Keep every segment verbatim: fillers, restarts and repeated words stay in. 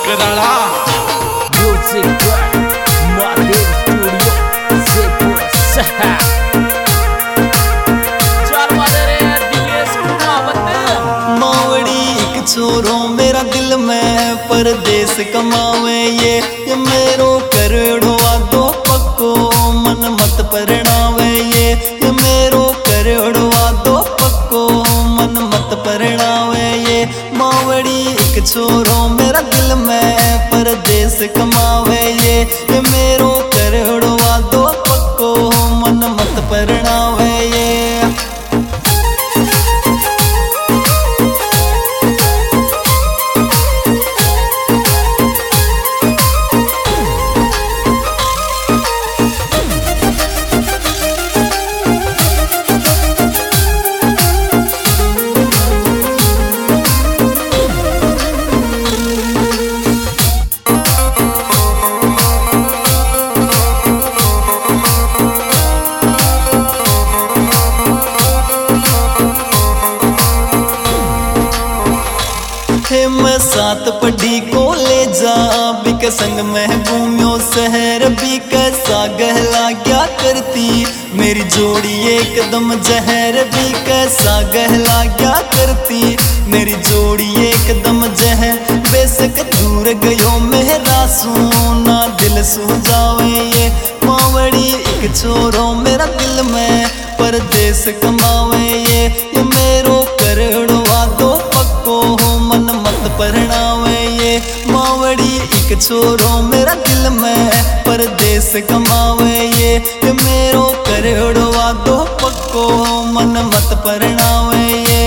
Karada music Mahadev studio Jaipur शहर। चल मादरे दिलेश कुमावत मावड़ी एक छोरो मेरा दिल में परदेस कमावे ये ये मेरो करोड़वा दो पक्को मन मत परणावे ये ये मेरो करोड़वा दो पक्को मन मत परणावे ये मावड़ी एक छोरो मेरा दिल में परदेस कमावे ये ये मेरो करोड़वा दो पक्को मन मत परणावे ये। मैं सात पढ़ी कॉलेजा बिक संग में घूमियो शहर भी कैसा गहला क्या करती मेरी जोड़ी एकदम जहर भी कैसा गहला क्या करती मेरी जोड़ी एकदम जहर बेशक दूर गयो मेरा सोना दिल सो जावे ये मावड़ी एक छोरो मेरा दिल में परदेस कमावे ये ये मेरो करोड़वा दो पक्को मन मत परणावे ये मावड़ी एक छोरो मेरा दिल में परदेस कमावे ये ये मेरो करोड़वा दो पक्को मन मत परणावे ये।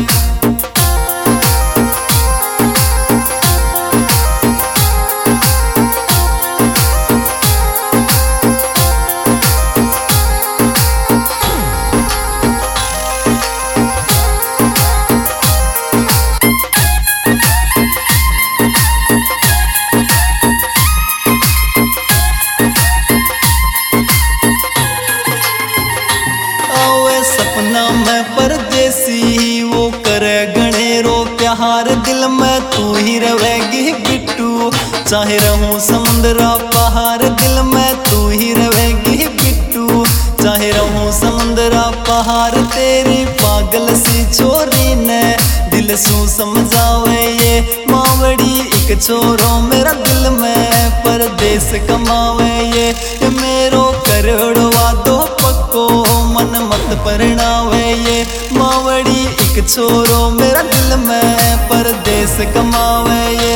सपना में परदेसी वो करे गणेरो प्यार दिल में तू ही रहेगी बिट्टू चाहे रहूं समुद्रा पहाड़ दिल में तू ही रहेगी बिट्टू चाहे रहूं समुद्रा पहाड़ तेरी पागल सी छोरी ने दिल सू समझावे ये मावड़ी एक छोरो मेरा दिल में परदेस कमावे ये ये मेरो करोड़वा दो पक्को मन मत परणावे ये मावड़ी एक छोरो मेरा दिल में परदेस कमावे ये।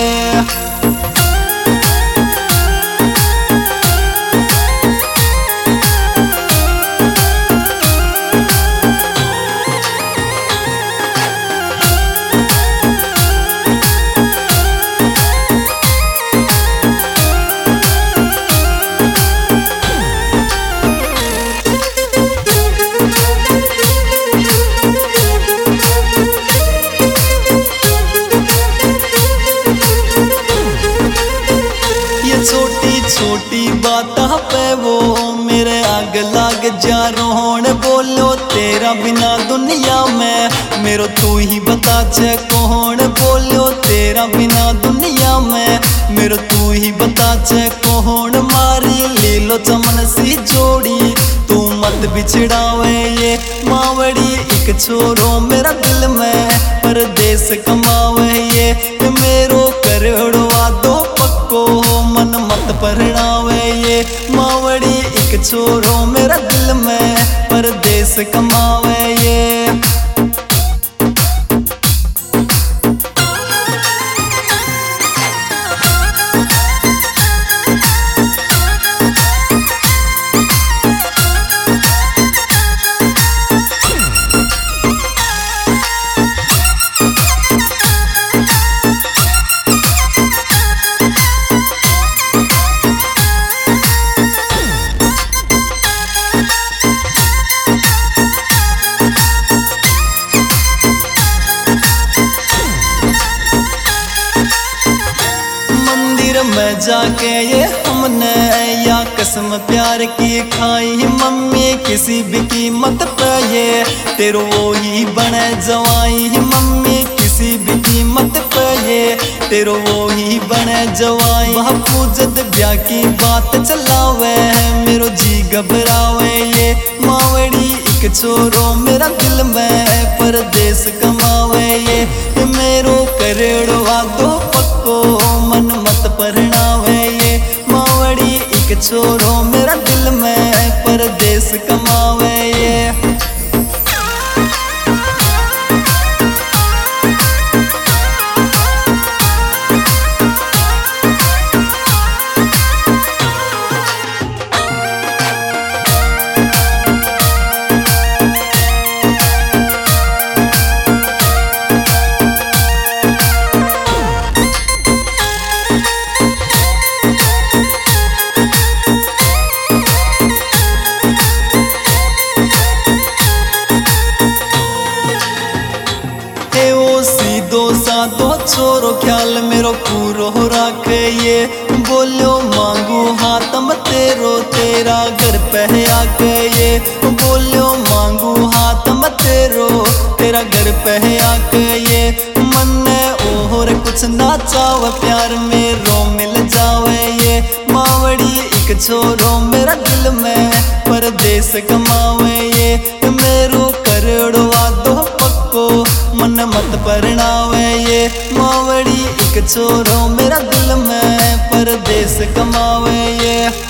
छोटी छोटी बात पे वो मेरे आग लाग जा रोहन बोलो तेरा बिना दुनिया में मेरो तू ही बता चे कौन बोलो तेरा बिना दुनिया में मेरो तू ही बता चे कौन मारी ले लो चमन सी जोड़ी तू मत बिछड़ावे ये मावड़ी एक छोरो मेरा दिल में परदेस कमावे ये मेरो करोड़वा दो पक्को मन मत परणावे ये मावड़ी एक छोरो मेरा दिल में परदेस कमावे ये। में जाके ये हमने या कसम प्यार की खाई मम्मी किसी भी कीमत पे ये तेरो वो ही बने जवाई मम्मी किसी भी कीमत पे ये तेरो वो ही बने जवाई। बापू जद ब्याह की बात चलावे मेरो जी घबरावे ये मावड़ी एक छोरो मेरा दिल में परदेस कमावे ये मेरो करेड़वा दो पक्को मन मत परनावे ये मावड़ी एक छोरो मेरा दिल में परदेस कमावे ये। सीधो साधो छोरो ख्याल मेरो पूरो रख ये बोलो मांगू हाथम तेरो तेरा घर पे आके ये बोलो मांगू हाथम तेरो तेरा घर पे आके ये मन और कुछ ना चाव प्यार मेरो मिल जावे ये मावड़ी एक छोरो मेरा दिल में परदेस कमावे ये मेरो करोड़वा दो पक्को मन मत परनावे ये मावड़ी एक छोरो मेरा दिल में परदेस कमावे ये।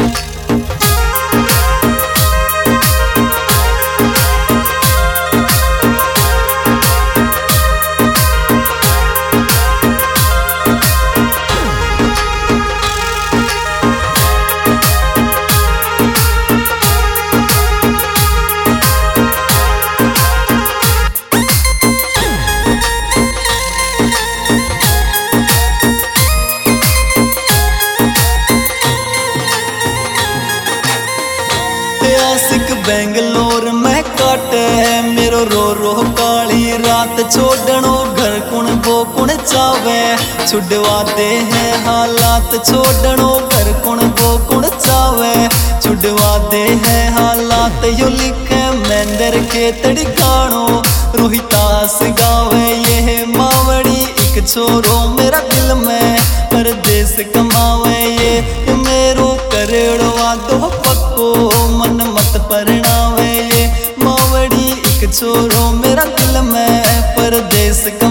आशिक बेंगलोर में काटे मेरो रो रो काली रात छोड़नो घर कुण बो कुण चावे छुड़वा दे हैं हालात छोड़नो घर कुण बो कुण चावे छुड़वा दे हैं हालात यो लिखे मेंदर के तड़कानो रोहितास गावे ये मावड़ी एक छोरो मेरा दिल में परदेस कमावे ये मेरो करेड़वा दो पक्को मन मत परनावे ये मावड़ी एक छोरो मेरा दिल में परदेस